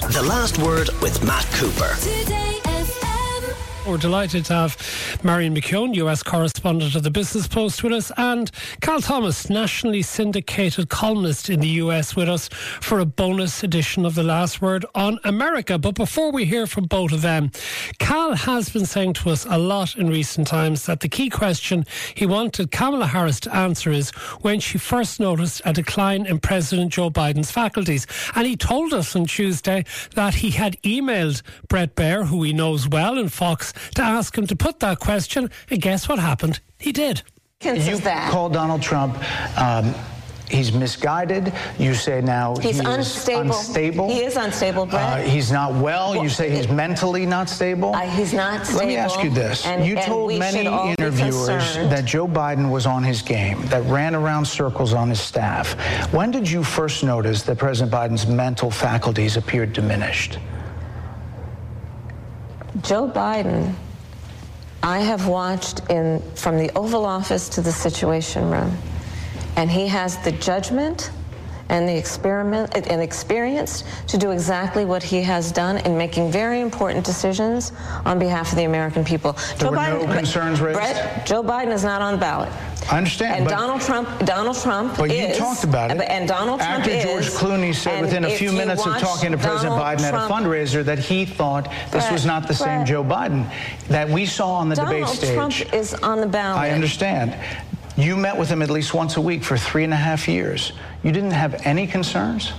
The Last Word with Matt Cooper. We're delighted to have Marion McKeown, US correspondent of the Business Post, with us, and Cal Thomas, nationally syndicated columnist in the US, with us for a bonus edition of The Last Word on America. But before we hear from both of them, Cal has been saying to us a lot in recent times that the key question he wanted Kamala Harris to answer is when she first noticed a decline in President Joe Biden's faculties. And he told us on Tuesday that he had emailed Bret Baier, who he knows well, in Fox, to ask him to put that question, and guess what happened? He did. You called Donald Trump, he's misguided. You say now he's unstable. He is unstable, Brett. He's not well. You say he's mentally not stable. He's not stable. Let me ask you this. You told many interviewers that Joe Biden was on his game, that ran around circles on his staff. When did you first notice that President Biden's mental faculties appeared diminished? Joe Biden, I have watched from the Oval Office to the Situation Room, and he has the judgment and the experience to do exactly what he has done in making very important decisions on behalf of the American people. There were no concerns raised? Brett, Joe Biden is not on the ballot. I understand. And Donald Trump but is. You talked about it. And Donald Trump After George Clooney said within a few minutes of talking to President Biden at a fundraiser that he thought this was not the same Joe Biden that we saw on the debate stage. Donald Trump is on the ballot. I understand. You met with him at least once a week for 3.5 years. You didn't have any concerns?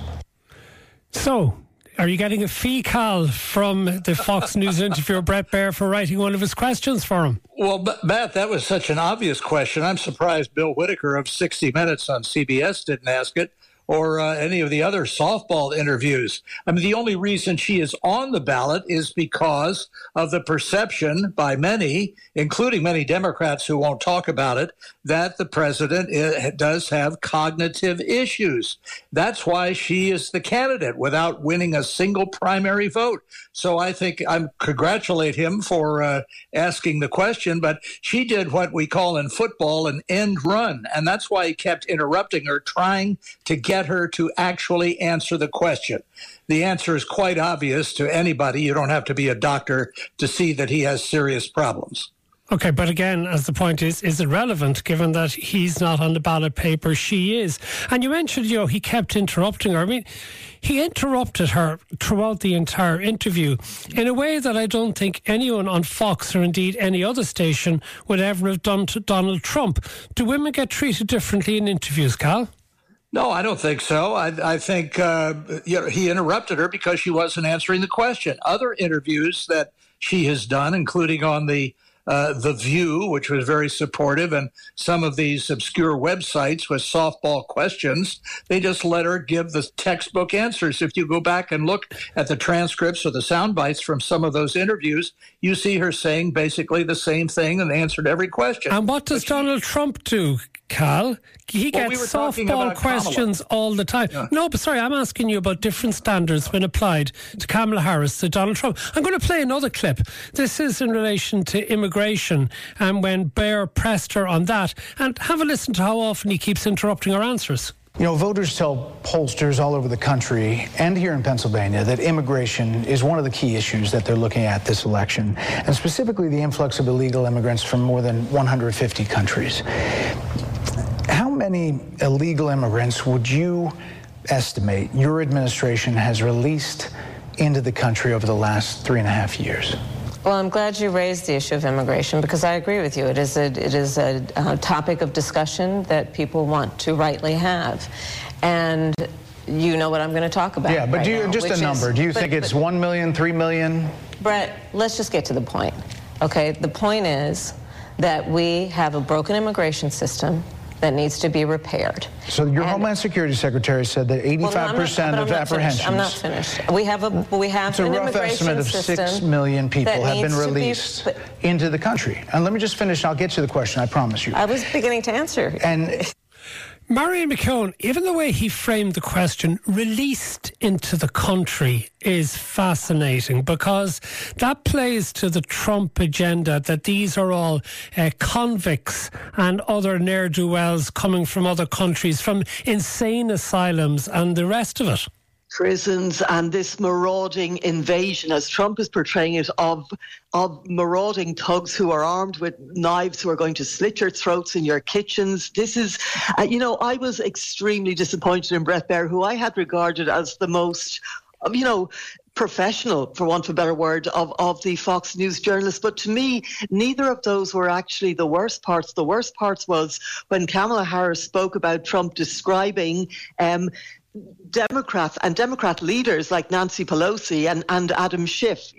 So, are you getting a fee, Cal, from the Fox News interviewer Bret Baier for writing one of his questions for him? Well, Matt, that was such an obvious question. I'm surprised Bill Whitaker of 60 Minutes on CBS didn't ask it, or any of the other softball interviews. I mean, the only reason she is on the ballot is because of the perception by many, including many Democrats who won't talk about it, that the president does have cognitive issues. That's why she is the candidate without winning a single primary vote. So I think I congratulate him for asking the question, but she did what we call in football an end run, and that's why he kept interrupting her, trying to get her to actually answer the question. The answer is quite obvious to anybody. You don't have to be a doctor to see that he has serious problems. Okay, but again, as the point is it relevant given that he's not on the ballot paper, she is? And you mentioned, he kept interrupting her. I mean, he interrupted her throughout the entire interview in a way that I don't think anyone on Fox or indeed any other station would ever have done to Donald Trump. Do women get treated differently in interviews, Cal? No, I don't think so. I think he interrupted her because she wasn't answering the question. Other interviews that she has done, including on The View, which was very supportive, and some of these obscure websites with softball questions, they just let her give the textbook answers. If you go back and look at the transcripts or the sound bites from some of those interviews, you see her saying basically the same thing and answered every question. And what does Donald Trump do, Cal? He gets softball questions all the time. Yeah. No, but sorry, I'm asking you about different standards when applied to Kamala Harris to Donald Trump. I'm going to play another clip. This is in relation to immigration and when Baier pressed her on that. And have a listen to how often he keeps interrupting her answers. Voters tell pollsters all over the country and here in Pennsylvania that immigration is one of the key issues that they're looking at this election, and specifically the influx of illegal immigrants from more than 150 countries. How many illegal immigrants would you estimate your administration has released into the country over the last 3.5 years? Well, I'm glad you raised the issue of immigration because I agree with you. It is a topic of discussion that people want to rightly have. And you know what I'm going to talk about. Yeah, but just a number. Do you think it's 1 million, 3 million? Brett, let's just get to the point. Okay, the point is that we have a broken immigration system that needs to be repaired. So your Homeland Security Secretary said that 85% of apprehensions... I'm not finished. We have an immigration system. It's a rough estimate of 6 million people have been released into the country. And let me just finish, and I'll get to the question, I promise you. I was beginning to answer. And Marion McKeown, even the way he framed the question, released into the country, is fascinating because that plays to the Trump agenda that these are all convicts and other ne'er-do-wells coming from other countries, from insane asylums and the rest of it. prisons and this marauding invasion, as Trump is portraying it, of marauding thugs who are armed with knives who are going to slit your throats in your kitchens. This is, I was extremely disappointed in Bret Baier, who I had regarded as the most, professional, for want of a better word, of the Fox News journalists. But to me, neither of those were actually the worst parts. The worst parts was when Kamala Harris spoke about Trump describing Democrats and Democrat leaders like Nancy Pelosi and Adam Schiff,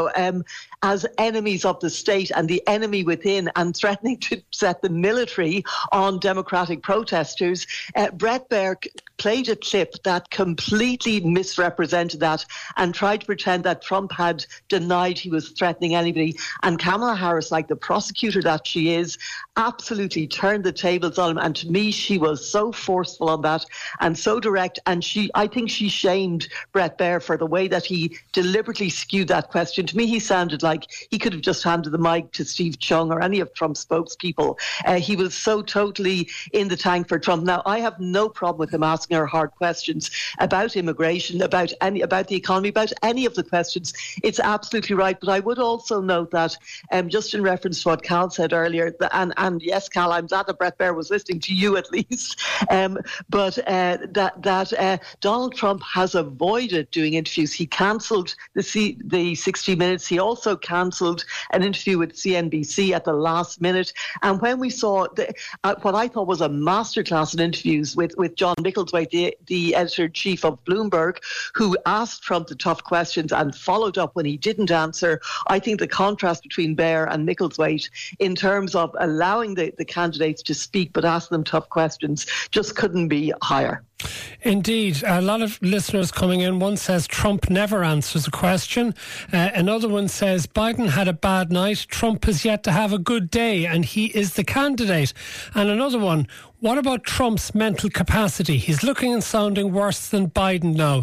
as enemies of the state and the enemy within, and threatening to set the military on Democratic protesters. Bret Baier played a clip that completely misrepresented that and tried to pretend that Trump had denied he was threatening anybody. And Kamala Harris, like the prosecutor that she is, absolutely turned the tables on him. And to me, she was so forceful on that and so direct. And I think she shamed Bret Baier for the way that he deliberately skewed that question. To me, he sounded like he could have just handed the mic to Steve Chung or any of Trump's spokespeople. He was so totally in the tank for Trump. Now, I have no problem with him asking her hard questions about immigration, about the economy, about any of the questions. It's absolutely right. But I would also note that, just in reference to what Cal said earlier, and yes, Cal, I'm glad that Bret Baier was listening to you at least, but that Donald Trump has avoided doing interviews. He cancelled the 60 Minutes. He also cancelled an interview with CNBC at the last minute. And when we saw what I thought was a masterclass in interviews with John Micklethwait, the editor-in-chief of Bloomberg, who asked Trump the tough questions and followed up when he didn't answer, I think the contrast between Baier and Micklethwait in terms of allowing the candidates to speak but ask them tough questions just couldn't be higher. Indeed. A lot of listeners coming in. One says Trump never answers a question. Another one says Biden had a bad night. Trump has yet to have a good day and he is the candidate. And another one, what about Trump's mental capacity? He's looking and sounding worse than Biden now.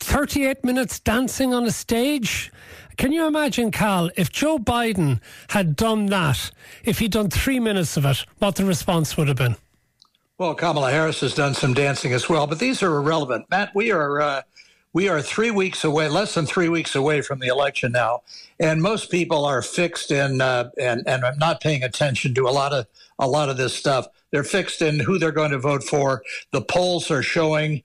38 minutes dancing on a stage? Can you imagine, Cal, if Joe Biden had done that, if he'd done 3 minutes of it, what the response would have been? Well, Kamala Harris has done some dancing as well, but these are irrelevant. Matt, we are 3 weeks away, less than 3 weeks away from the election now, and most people are fixed in and I'm not paying attention to a lot of this stuff. They're fixed in who they're going to vote for. The polls are showing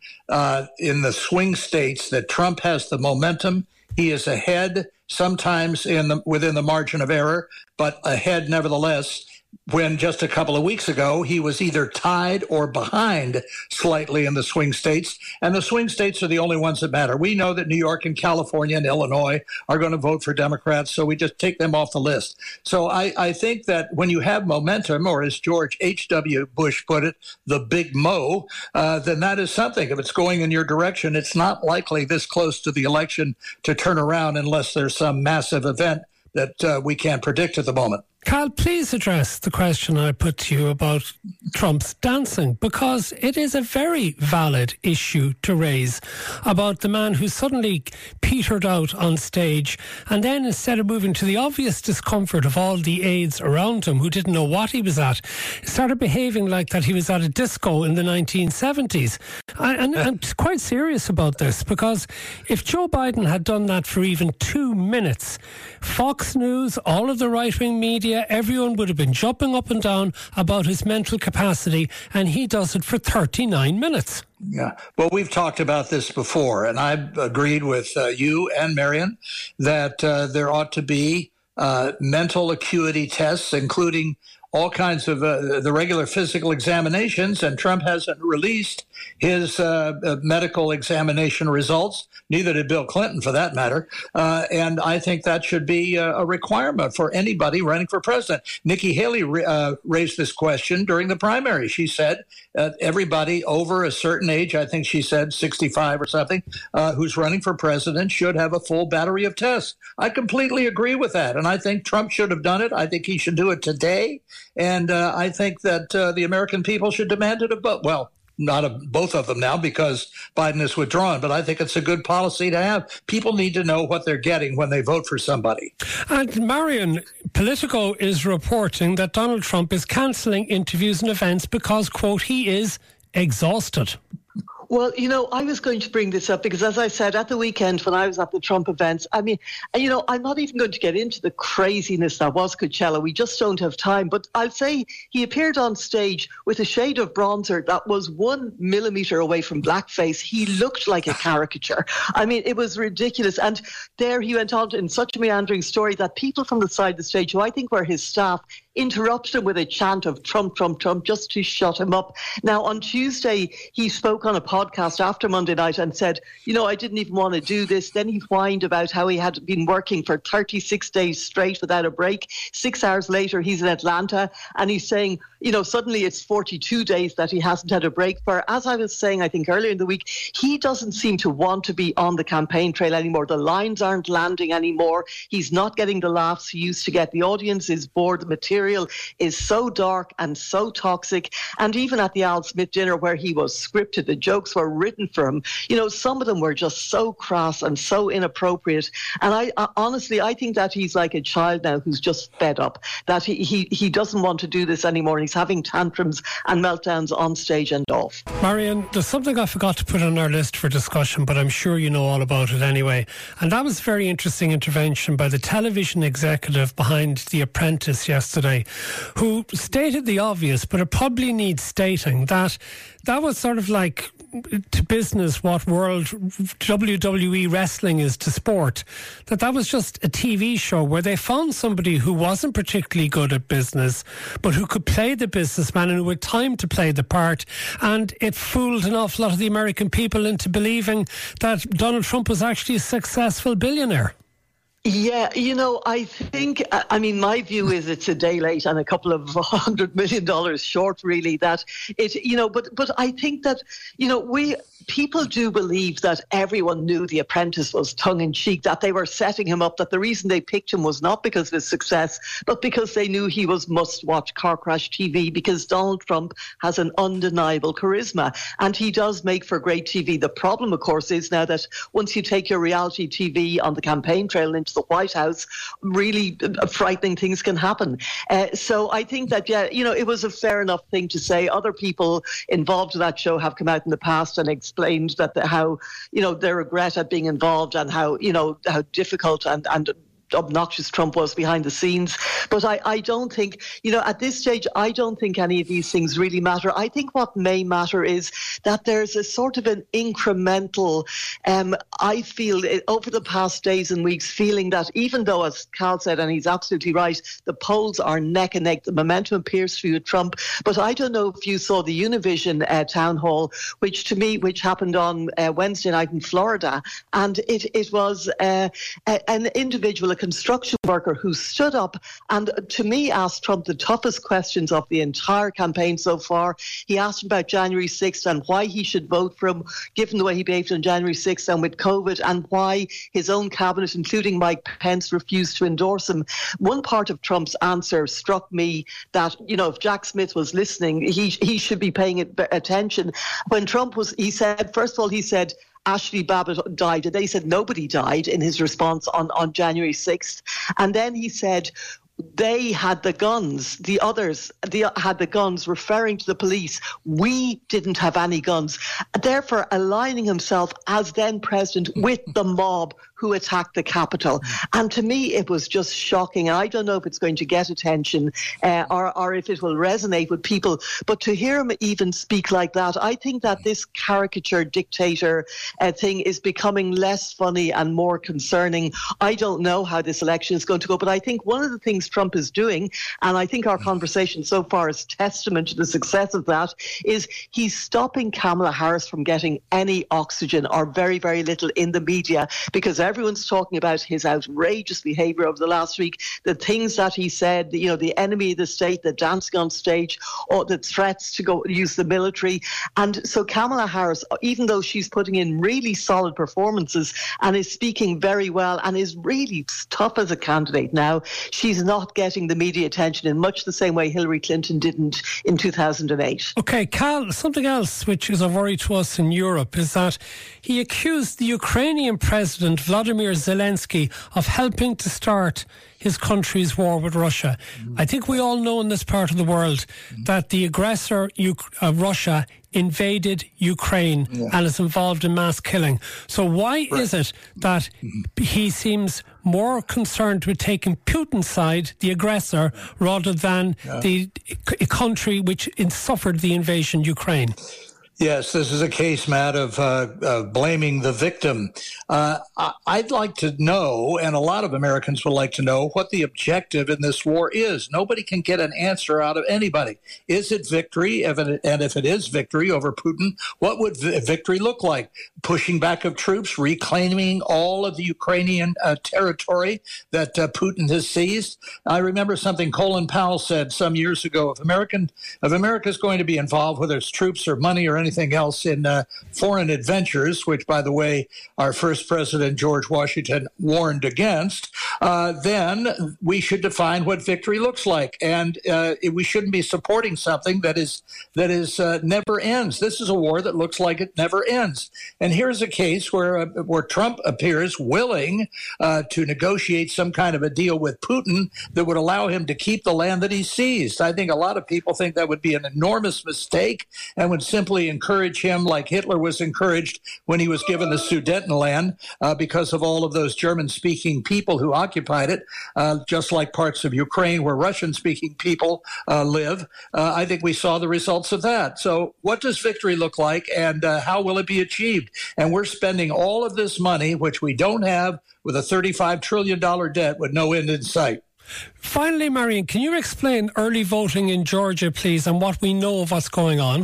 in the swing states that Trump has the momentum. He is ahead, sometimes within the margin of error, but ahead nevertheless. When just a couple of weeks ago, he was either tied or behind slightly in the swing states. And the swing states are the only ones that matter. We know that New York and California and Illinois are going to vote for Democrats, so we just take them off the list. So I think that when you have momentum, or as George H.W. Bush put it, the big mo, then that is something. If it's going in your direction, it's not likely this close to the election to turn around unless there's some massive event that we can't predict at the moment. Cal, please address the question I put to you about Trump's dancing, because it is a very valid issue to raise about the man who suddenly petered out on stage and then, instead of moving to the obvious discomfort of all the aides around him who didn't know what he was at, started behaving like that he was at a disco in the 1970s. And I'm quite serious about this, because if Joe Biden had done that for even 2 minutes, Fox News, all of the right-wing media, everyone would have been jumping up and down about his mental capacity, and he does it for 39 minutes. Yeah. Well, we've talked about this before, and I've agreed with you and Marion that there ought to be mental acuity tests, including all kinds of the regular physical examinations, and Trump hasn't released his medical examination results. Neither did Bill Clinton, for that matter. And I think that should be a requirement for anybody running for president. Nikki Haley raised this question during the primary. She said everybody over a certain age, I think she said 65 or something, who's running for president should have a full battery of tests. I completely agree with that. And I think Trump should have done it. I think he should do it today. And I think that the American people should demand it of both. Well, not of both of them now because Biden is withdrawn, but I think it's a good policy to have. People need to know what they're getting when they vote for somebody. And Marion, Politico is reporting that Donald Trump is cancelling interviews and events because, quote, he is exhausted. Well, I was going to bring this up because, as I said, at the weekend when I was at the Trump events, I'm not even going to get into the craziness that was Coachella. We just don't have time. But I'll say he appeared on stage with a shade of bronzer that was 1 millimeter away from blackface. He looked like a caricature. It was ridiculous. And there he went on in such a meandering story that people from the side of the stage, who I think were his staff, interrupted him with a chant of Trump, Trump, Trump, just to shut him up. Now, on Tuesday, he spoke on a podcast after Monday night and said, I didn't even want to do this. Then he whined about how he had been working for 36 days straight without a break. 6 hours later, he's in Atlanta and he's saying, suddenly it's 42 days that he hasn't had a break for. As I was saying, I think earlier in the week, he doesn't seem to want to be on the campaign trail anymore. The lines aren't landing anymore. He's not getting the laughs he used to get. The audience is bored. The material is so dark and so toxic. And even at the Al Smith dinner where he was scripted, the jokes were written for him. Some of them were just so crass and so inappropriate. And I honestly, I think that he's like a child now who's just fed up, that he doesn't want to do this anymore. And he's having tantrums and meltdowns on stage and off. Marion, there's something I forgot to put on our list for discussion, but I'm sure you know all about it anyway. And that was a very interesting intervention by the television executive behind The Apprentice yesterday, who stated the obvious, but it probably needs stating, that was sort of like to business what World WWE wrestling is to sport. That was just a TV show where they found somebody who wasn't particularly good at business, but who could play the businessman and who had time to play the part. And it fooled an awful lot of the American people into believing that Donald Trump was actually a successful billionaire. Yeah, I think, my view is it's a day late and a couple of $100 million short, really, that it, but I think that, people do believe that everyone knew The Apprentice was tongue-in-cheek, that they were setting him up, that the reason they picked him was not because of his success, but because they knew he was must-watch car crash TV, because Donald Trump has an undeniable charisma, and he does make for great TV. The problem, of course, is now that once you take your reality TV on the campaign trail into the White House, really frightening things can happen. So I think that, it was a fair enough thing to say. Other people involved in that show have come out in the past and explained that how their regret at being involved and how how difficult and obnoxious Trump was behind the scenes. But I don't think, at this stage, I don't think any of these things really matter. I think what may matter is that there's a sort of an incremental, I feel over the past days and weeks, feeling that even though, as Cal said, and he's absolutely right, the polls are neck and neck, the momentum appears to be with Trump. But I don't know if you saw the Univision town hall, which happened on Wednesday night in Florida. And it was an individual, construction worker, who stood up and, to me, asked Trump the toughest questions of the entire campaign so far. He asked him about January 6th and why he should vote for him, given the way he behaved on January 6th and with COVID, and why his own cabinet, including Mike Pence, refused to endorse him. One part of Trump's answer struck me that, if Jack Smith was listening, he should be paying attention. When Trump he said, Ashley Babbitt died, and they said nobody died in his response on January 6th. And then he said, they had the guns, the others had the guns, referring to the police. We didn't have any guns. Therefore, aligning himself as then president with the mob who attacked the Capitol. And to me, it was just shocking. And I don't know if it's going to get attention or if it will resonate with people. But to hear him even speak like that, I think that this caricature dictator thing is becoming less funny and more concerning. I don't know how this election is going to go, but I think one of the things Trump is doing, and I think our conversation so far is testament to the success of that, is he's stopping Kamala Harris from getting any oxygen or very, very little in the media, because everyone's talking about his outrageous behaviour over the last week, the things that he said, the enemy of the state, the dancing on stage, or the threats to go use the military. And so Kamala Harris, even though she's putting in really solid performances and is speaking very well and is really tough as a candidate now, she's not getting the media attention in much the same way Hillary Clinton didn't in 2008. OK, Cal, something else which is a worry to us in Europe is that he accused the Ukrainian president Vladimir Zelensky of helping to start his country's war with Russia. I think we all know in this part of the world that the aggressor, Russia, invaded Ukraine and is involved in mass killing. So why is it that he seems more concerned with taking Putin's side, the aggressor, rather than the country which suffered the invasion, Ukraine? Yes, this is a case, Matt, of blaming the victim. I'd like to know, and a lot of Americans would like to know, what the objective in this war is. Nobody can get an answer out of anybody. Is it victory? And if it is victory over Putin, what would victory look like? Pushing back of troops, reclaiming all of the Ukrainian territory that Putin has seized? I remember something Colin Powell said some years ago. If America's going to be involved, whether it's troops or money or anything else in foreign adventures, which, by the way, our first president, George Washington, warned against, then we should define what victory looks like. And we shouldn't be supporting something that is never ends. This is a war that looks like it never ends. And here's a case where Trump appears willing to negotiate some kind of a deal with Putin that would allow him to keep the land that he seized. I think a lot of people think that would be an enormous mistake and would simply encourage him, like Hitler was encouraged when he was given the Sudetenland, because of all of those German-speaking people who occupied it, just like parts of Ukraine where Russian-speaking people live. I think we saw the results of that. So what does victory look like, and how will it be achieved? And we're spending all of this money, which we don't have, with a $35 trillion debt with no end in sight. Finally, Marion, can you explain early voting in Georgia, please, and what we know of what's going on?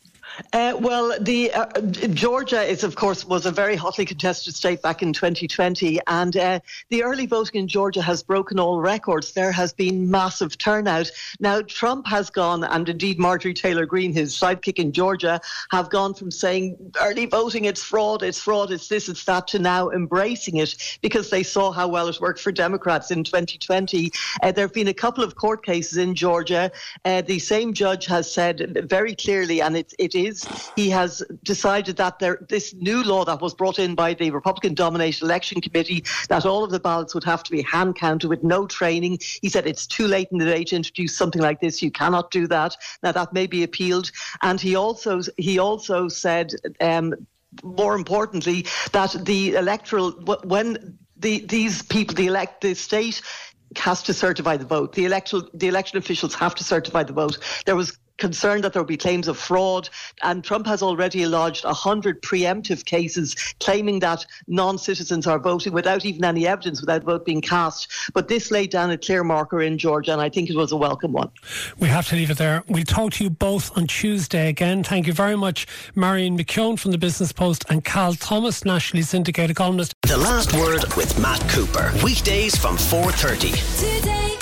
Georgia was a very hotly contested state back in 2020, and the early voting in Georgia has broken all records. There has been massive turnout. Now, Trump has gone, and indeed Marjorie Taylor Greene, his sidekick in Georgia, have gone from saying early voting, it's fraud, it's this, it's that, to now embracing it because they saw how well it worked for Democrats in 2020. There have been a couple of court cases in Georgia. The same judge has said very clearly, and he has decided that this new law that was brought in by the Republican-dominated election committee, that all of the ballots would have to be hand-counted with no training. He said it's too late in the day to introduce something like this. You cannot do that. Now, that may be appealed. And he also said, more importantly, that the electoral, when these people, the state has to certify the vote. The election officials have to certify the vote. There was concerned that there would be claims of fraud, and Trump has already lodged 100 preemptive cases claiming that non-citizens are voting without even any evidence, without vote being cast. But this laid down a clear marker in Georgia, and I think it was a welcome one. We have to leave it there. We'll talk to you both on Tuesday again. Thank you very much, Marion McKeown from the Business Post and Cal Thomas, nationally syndicated columnist. The Last Word with Matt Cooper. Weekdays from 4:30. Today.